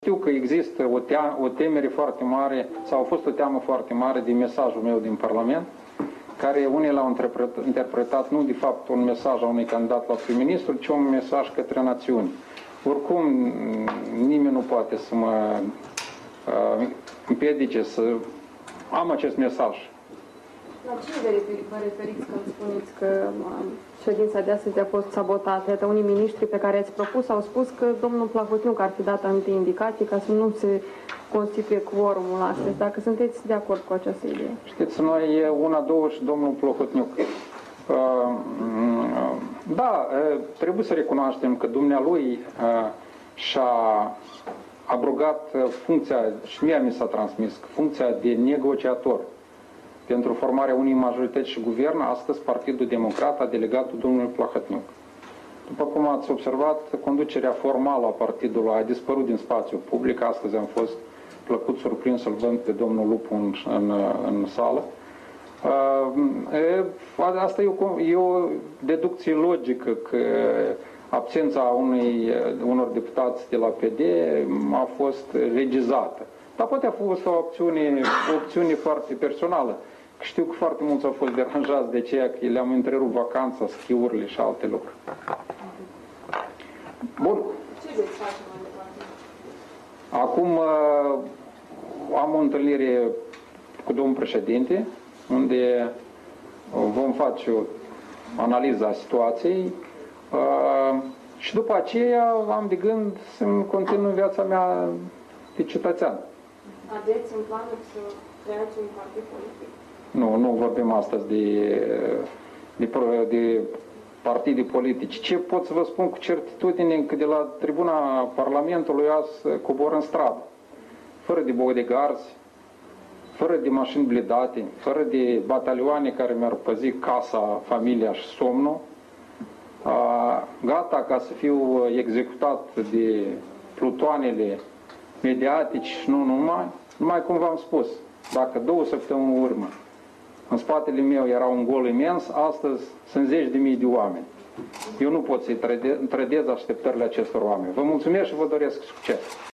Știu că există o temere foarte mare, sau a fost o teamă foarte mare din mesajul meu din Parlament, care unii l-au interpretat nu de fapt un mesaj a unui candidat la prim-ministru, ci un mesaj către națiuni. Oricum, nimeni nu poate să mă împiedice să am acest mesaj. La cine vă referiți când spuneți că ședința de astăzi a fost sabotată? Iată, unii miniștri pe care ați propus au spus că domnul Plahotniuc ar fi dat anumite indicații ca să nu se constituie quorumul astăzi. Dacă sunteți de acord cu această idee? Știți, noi e una, două și domnul Plahotniuc. Da, trebuie să recunoaștem că dumnealui și-a abrogat funcția, și mie mi s-a transmis, funcția de negociator pentru formarea unei majorități și guvern. Astăzi Partidul Democrat a delegat domnul Plahotniuc. După cum ați observat, conducerea formală a partidului a dispărut din spațiul public. Astăzi am fost plăcut surprins să-l văd pe domnul Lupu în sală. Asta e o deducție logică că absența unor deputați de la PD a fost regizată. Dar poate a fost o opțiune foarte personală. Știu că foarte mulți au fost deranjați de aceea că le-am întrerupt vacanța, schiurile și alte lucruri. Bun. Ce veți face mai departe? Acum am o întâlnire cu domnul președinte, unde vom face o analiză a situației și după aceea am de gând să-mi continui viața mea de cetățean. Aveți în planuri să creați un partid politic? Nu vorbim astăzi de partide politice. Ce pot să vă spun cu certitudine că de la tribuna Parlamentului azi cobor în stradă, fără de bodyguards, fără de mașini blindate, fără de batalioane care mi-ar păzi casa, familia și somnul, gata ca să fiu executat de plutoanele mediatici și nu numai cum v-am spus, dacă 2 săptămâni în urmă în spatele meu era un gol imens, astăzi sunt 10.000 de oameni. Eu nu pot să-i trădez așteptările acestor oameni. Vă mulțumesc și vă doresc succes!